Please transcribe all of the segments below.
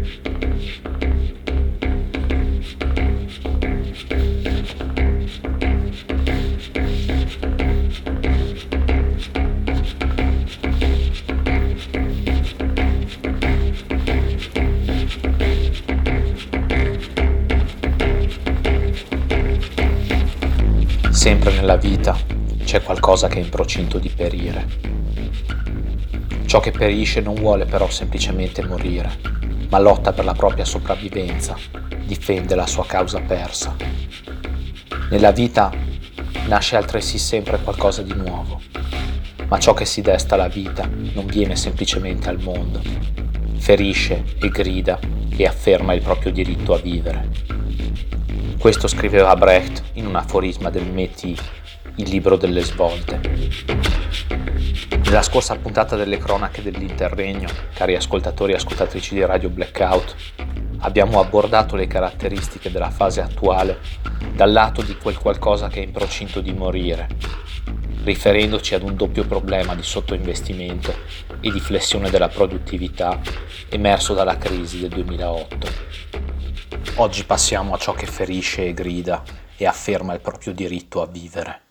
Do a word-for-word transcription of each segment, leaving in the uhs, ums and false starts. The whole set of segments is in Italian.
Sempre nella vita c'è qualcosa che è in procinto di perire. Ciò che perisce non vuole però semplicemente morire, ma lotta per la propria sopravvivenza, difende la sua causa persa. Nella vita nasce altresì sempre qualcosa di nuovo, ma ciò che si desta alla vita non viene semplicemente al mondo, ferisce e grida e afferma il proprio diritto a vivere. Questo scriveva Brecht in un aforisma del Métis, il libro delle svolte. Nella scorsa puntata delle cronache dell'Interregno, cari ascoltatori e ascoltatrici di Radio Blackout, abbiamo abordato le caratteristiche della fase attuale dal lato di quel qualcosa che è in procinto di morire, riferendoci ad un doppio problema di sottoinvestimento e di flessione della produttività emerso dalla crisi del duemilaotto. Oggi passiamo a ciò che ferisce e grida e afferma il proprio diritto a vivere.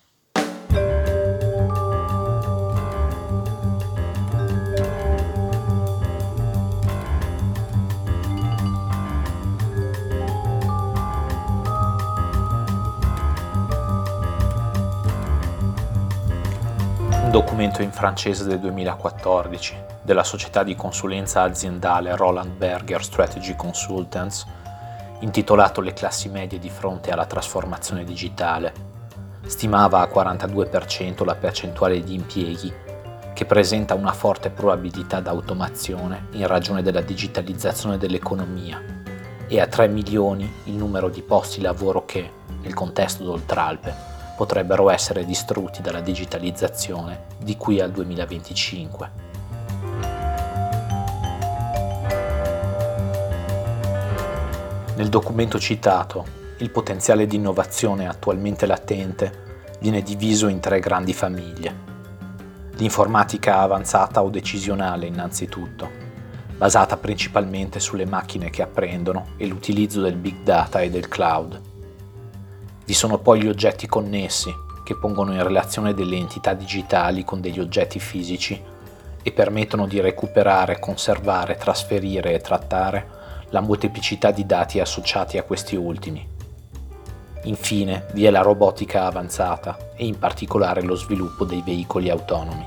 Un documento in francese del duemilaquattordici della società di consulenza aziendale Roland Berger Strategy Consultants, intitolato Le classi medie di fronte alla trasformazione digitale, stimava a quarantadue per cento la percentuale di impieghi che presenta una forte probabilità d'automazione in ragione della digitalizzazione dell'economia e a tre milioni il numero di posti lavoro che, nel contesto d'Oltralpe, potrebbero essere distrutti dalla digitalizzazione di qui al duemilaventicinque. Nel documento citato, il potenziale di innovazione attualmente latente viene diviso in tre grandi famiglie. L'informatica avanzata o decisionale innanzitutto, basata principalmente sulle macchine che apprendono e l'utilizzo del big data e del cloud. Vi sono poi gli oggetti connessi, che pongono in relazione delle entità digitali con degli oggetti fisici e permettono di recuperare, conservare, trasferire e trattare la molteplicità di dati associati a questi ultimi. Infine, vi è la robotica avanzata e in particolare lo sviluppo dei veicoli autonomi.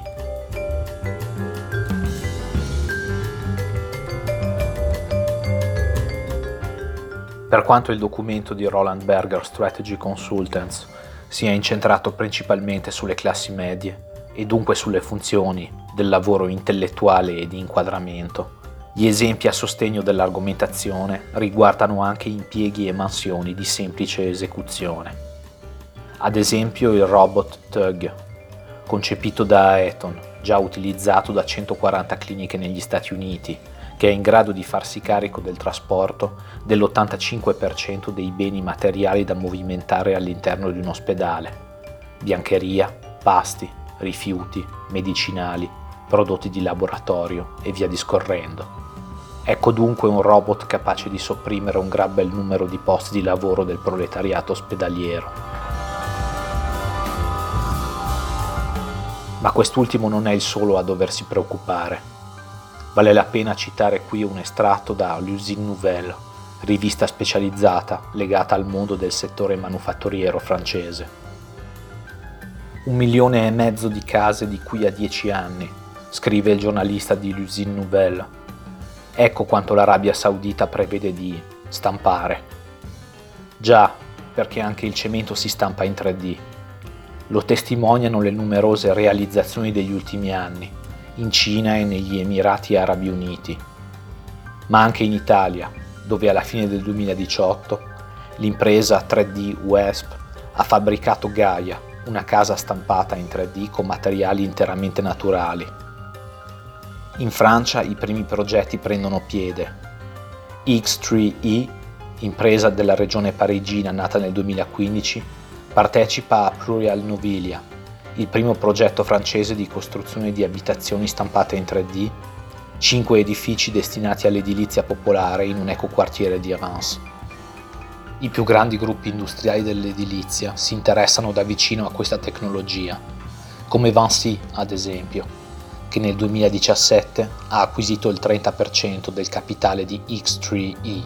Per quanto il documento di Roland Berger Strategy Consultants sia incentrato principalmente sulle classi medie e dunque sulle funzioni del lavoro intellettuale e di inquadramento, gli esempi a sostegno dell'argomentazione riguardano anche impieghi e mansioni di semplice esecuzione. Ad esempio il robot Tug, concepito da Aeton, già utilizzato da centoquaranta cliniche negli Stati Uniti, che è in grado di farsi carico del trasporto dell'ottantacinque per cento dei beni materiali da movimentare all'interno di un ospedale: biancheria, pasti, rifiuti, medicinali, prodotti di laboratorio e via discorrendo. Ecco dunque un robot capace di sopprimere un gran bel numero di posti di lavoro del proletariato ospedaliero. Ma quest'ultimo non è il solo a doversi preoccupare. Vale la pena citare qui un estratto da L'Usine Nouvelle, rivista specializzata legata al mondo del settore manufatturiero francese. Un milione e mezzo di case di qui a dieci anni, scrive il giornalista di L'Usine Nouvelle. Ecco quanto l'Arabia Saudita prevede di stampare. Già, perché anche il cemento si stampa in tre D. Lo testimoniano le numerose realizzazioni degli ultimi anni, in Cina e negli Emirati Arabi Uniti, ma anche in Italia, dove alla fine del duemiladiciotto l'impresa tre D W E S P ha fabbricato Gaia, una casa stampata in tre D con materiali interamente naturali. In Francia i primi progetti prendono piede. X tre E, impresa della regione parigina nata nel duemilaquindici, partecipa a Plurial Novilia, il primo progetto francese di costruzione di abitazioni stampate in tre D, cinque edifici destinati all'edilizia popolare in un ecoquartiere di Reims. I più grandi gruppi industriali dell'edilizia si interessano da vicino a questa tecnologia, come Vinci ad esempio, che nel duemiladiciassette ha acquisito il trenta per cento del capitale di X tre E.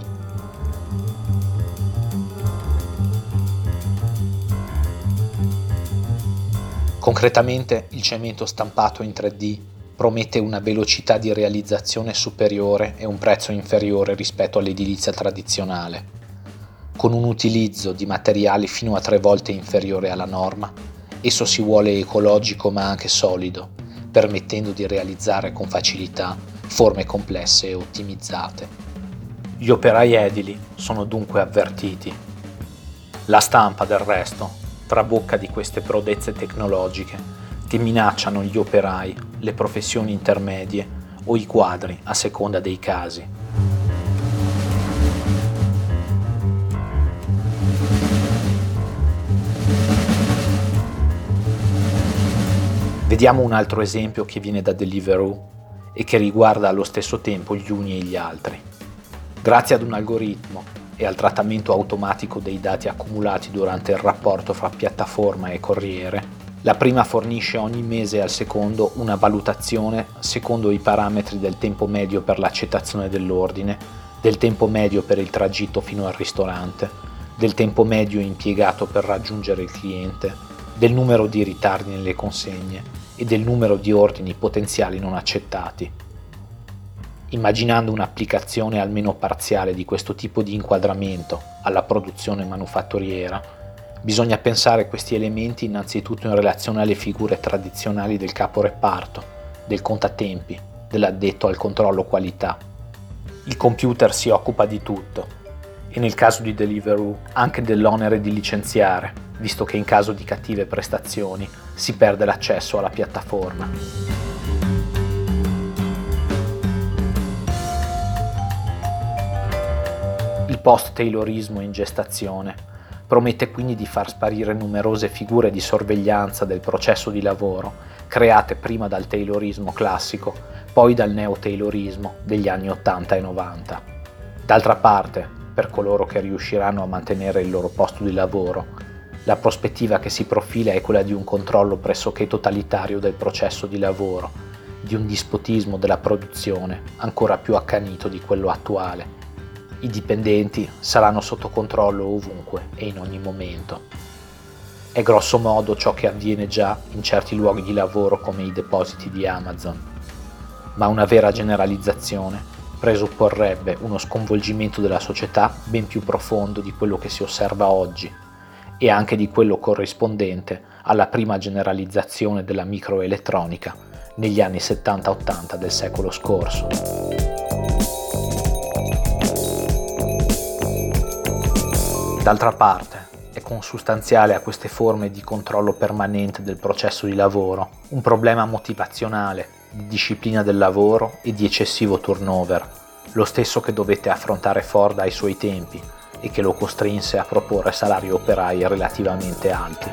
Concretamente, il cemento stampato in tre D promette una velocità di realizzazione superiore e un prezzo inferiore rispetto all'edilizia tradizionale, con un utilizzo di materiali fino a tre volte inferiore alla norma. Esso si vuole ecologico ma anche solido, permettendo di realizzare con facilità forme complesse e ottimizzate. Gli operai edili sono dunque avvertiti. La stampa, del resto, trabocca di queste prodezze tecnologiche che minacciano gli operai, le professioni intermedie o i quadri a seconda dei casi. Vediamo un altro esempio che viene da Deliveroo e che riguarda allo stesso tempo gli uni e gli altri. Grazie ad un algoritmo e al trattamento automatico dei dati accumulati durante il rapporto fra piattaforma e corriere, la prima fornisce ogni mese al secondo una valutazione secondo i parametri del tempo medio per l'accettazione dell'ordine, del tempo medio per il tragitto fino al ristorante, del tempo medio impiegato per raggiungere il cliente, del numero di ritardi nelle consegne e del numero di ordini potenziali non accettati. Immaginando un'applicazione almeno parziale di questo tipo di inquadramento alla produzione manufatturiera, bisogna pensare questi elementi innanzitutto in relazione alle figure tradizionali del caporeparto, del contatempi, dell'addetto al controllo qualità. Il computer si occupa di tutto e nel caso di Deliveroo anche dell'onere di licenziare, visto che in caso di cattive prestazioni si perde l'accesso alla piattaforma. Il post-taylorismo in gestazione promette quindi di far sparire numerose figure di sorveglianza del processo di lavoro create prima dal taylorismo classico, poi dal neo-taylorismo degli anni ottanta e novanta. D'altra parte, per coloro che riusciranno a mantenere il loro posto di lavoro, la prospettiva che si profila è quella di un controllo pressoché totalitario del processo di lavoro, di un dispotismo della produzione ancora più accanito di quello attuale. I dipendenti saranno sotto controllo ovunque e in ogni momento. È grosso modo ciò che avviene già in certi luoghi di lavoro come i depositi di Amazon, ma una vera generalizzazione presupporrebbe uno sconvolgimento della società ben più profondo di quello che si osserva oggi e anche di quello corrispondente alla prima generalizzazione della microelettronica negli anni settanta ottanta del secolo scorso. D'altra parte, è consustanziale a queste forme di controllo permanente del processo di lavoro un problema motivazionale, di disciplina del lavoro e di eccessivo turnover, lo stesso che dovette affrontare Ford ai suoi tempi e che lo costrinse a proporre salari operai relativamente alti.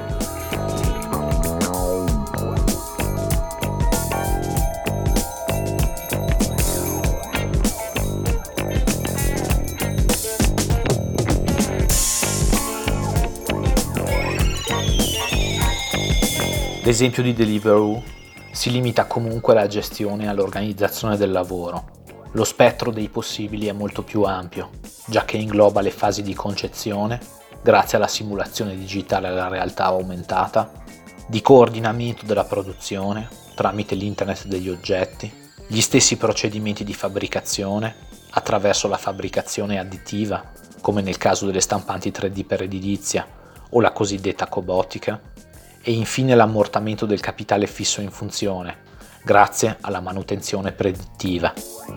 L'esempio di Deliveroo si limita comunque alla gestione e all'organizzazione del lavoro. Lo spettro dei possibili è molto più ampio, già che ingloba le fasi di concezione, grazie alla simulazione digitale e alla realtà aumentata, di coordinamento della produzione tramite l'internet degli oggetti, gli stessi procedimenti di fabbricazione attraverso la fabbricazione additiva, come nel caso delle stampanti tre D per edilizia o la cosiddetta cobotica, e infine l'ammortamento del capitale fisso in funzione, grazie alla manutenzione predittiva.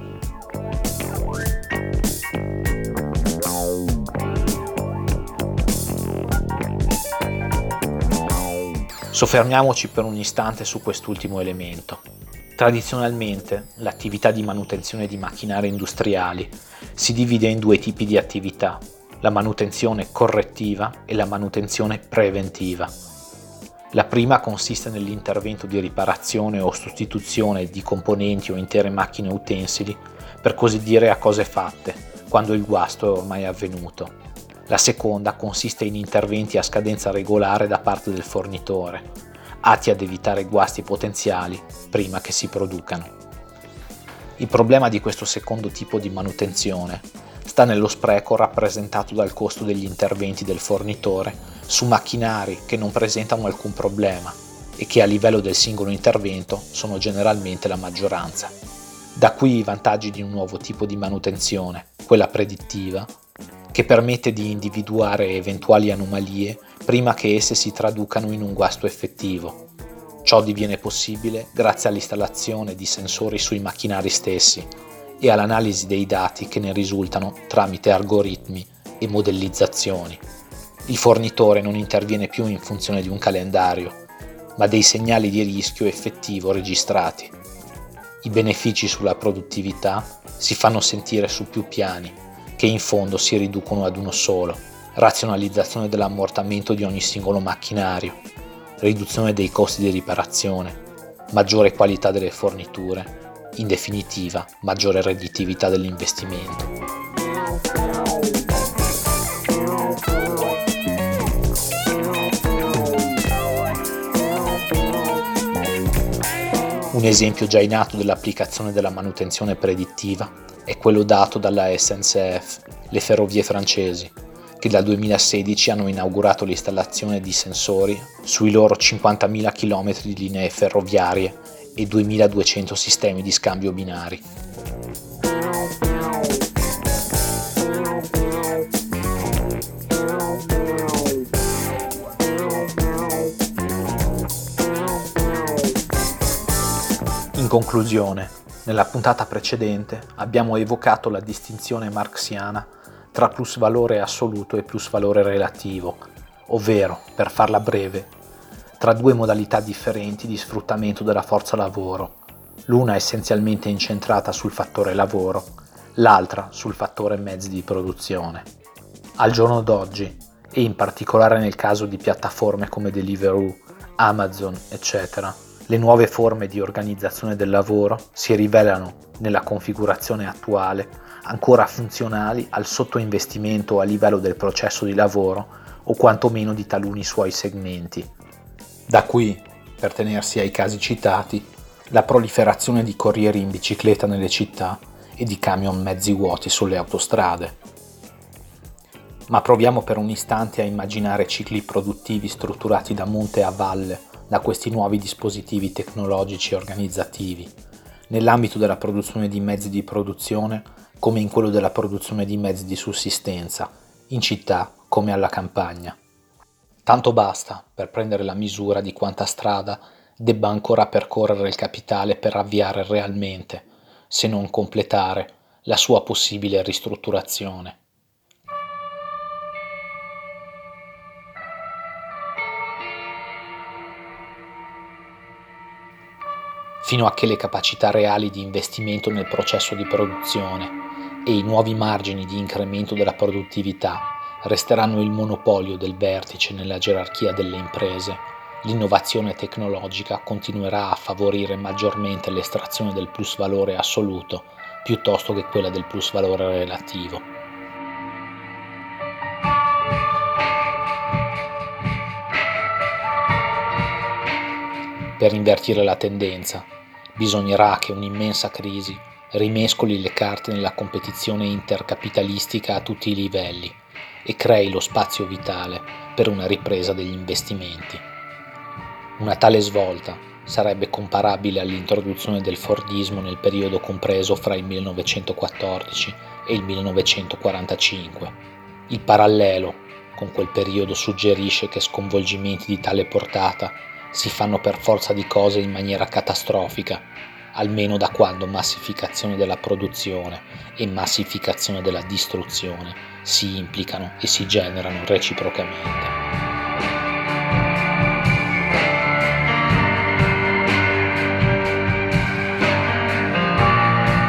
Soffermiamoci per un istante su quest'ultimo elemento. Tradizionalmente, l'attività di manutenzione di macchinari industriali si divide in due tipi di attività, la manutenzione correttiva e la manutenzione preventiva. La prima consiste nell'intervento di riparazione o sostituzione di componenti o intere macchine o utensili, per così dire a cose fatte, quando il guasto è ormai avvenuto. La seconda consiste in interventi a scadenza regolare da parte del fornitore, atti ad evitare guasti potenziali prima che si producano. Il problema di questo secondo tipo di manutenzione sta nello spreco rappresentato dal costo degli interventi del fornitore su macchinari che non presentano alcun problema e che a livello del singolo intervento sono generalmente la maggioranza. Da qui i vantaggi di un nuovo tipo di manutenzione, quella predittiva, che permette di individuare eventuali anomalie prima che esse si traducano in un guasto effettivo. Ciò diviene possibile grazie all'installazione di sensori sui macchinari stessi e all'analisi dei dati che ne risultano tramite algoritmi e modellizzazioni. Il fornitore non interviene più in funzione di un calendario, ma dei segnali di rischio effettivo registrati. I benefici sulla produttività si fanno sentire su più piani, che in fondo si riducono ad uno solo: razionalizzazione dell'ammortamento di ogni singolo macchinario, riduzione dei costi di riparazione, maggiore qualità delle forniture, in definitiva maggiore redditività dell'investimento. Un esempio già in atto dell'applicazione della manutenzione predittiva è quello dato dalla S N C F, le ferrovie francesi, che dal duemilasedici hanno inaugurato l'installazione di sensori sui loro cinquantamila chilometri di linee ferroviarie e duemiladuecento sistemi di scambio binari. In conclusione, nella puntata precedente abbiamo evocato la distinzione marxiana tra plusvalore assoluto e plusvalore relativo, ovvero, per farla breve, tra due modalità differenti di sfruttamento della forza lavoro, l'una essenzialmente incentrata sul fattore lavoro, l'altra sul fattore mezzi di produzione. Al giorno d'oggi, e in particolare nel caso di piattaforme come Deliveroo, Amazon, eccetera, le nuove forme di organizzazione del lavoro si rivelano, nella configurazione attuale, ancora funzionali al sottoinvestimento a livello del processo di lavoro o quantomeno di taluni suoi segmenti. Da qui, per tenersi ai casi citati, la proliferazione di corrieri in bicicletta nelle città e di camion mezzi vuoti sulle autostrade. Ma proviamo per un istante a immaginare cicli produttivi strutturati da monte a valle da questi nuovi dispositivi tecnologici e organizzativi, nell'ambito della produzione di mezzi di produzione come in quello della produzione di mezzi di sussistenza, in città come alla campagna. Tanto basta per prendere la misura di quanta strada debba ancora percorrere il capitale per avviare realmente, se non completare, la sua possibile ristrutturazione. Fino a che le capacità reali di investimento nel processo di produzione e i nuovi margini di incremento della produttività resteranno il monopolio del vertice nella gerarchia delle imprese, l'innovazione tecnologica continuerà a favorire maggiormente l'estrazione del plusvalore assoluto piuttosto che quella del plusvalore relativo. Per invertire la tendenza, bisognerà che un'immensa crisi rimescoli le carte nella competizione intercapitalistica a tutti i livelli e crei lo spazio vitale per una ripresa degli investimenti. Una tale svolta sarebbe comparabile all'introduzione del Fordismo nel periodo compreso fra il millenovecentoquattordici e il millenovecentoquarantacinque. Il parallelo con quel periodo suggerisce che sconvolgimenti di tale portata si fanno per forza di cose in maniera catastrofica, almeno da quando massificazione della produzione e massificazione della distruzione si implicano e si generano reciprocamente.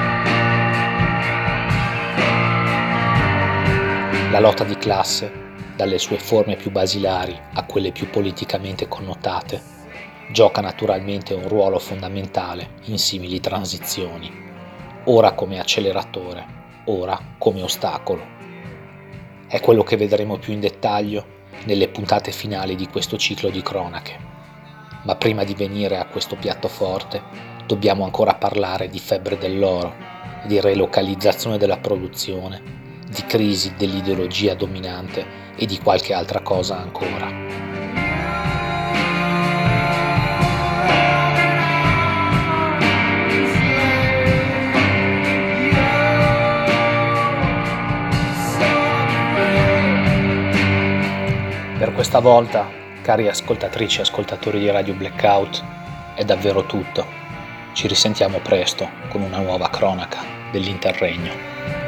La lotta di classe dalle sue forme più basilari a quelle più politicamente connotate, gioca naturalmente un ruolo fondamentale in simili transizioni, ora come acceleratore, ora come ostacolo. È quello che vedremo più in dettaglio nelle puntate finali di questo ciclo di cronache. Ma prima di venire a questo piatto forte, dobbiamo ancora parlare di febbre dell'oro, di relocalizzazione della produzione, di crisi dell'ideologia dominante e di qualche altra cosa ancora. Per questa volta, cari ascoltatrici e ascoltatori di Radio Blackout, è davvero tutto. Ci risentiamo presto con una nuova cronaca dell'Interregno.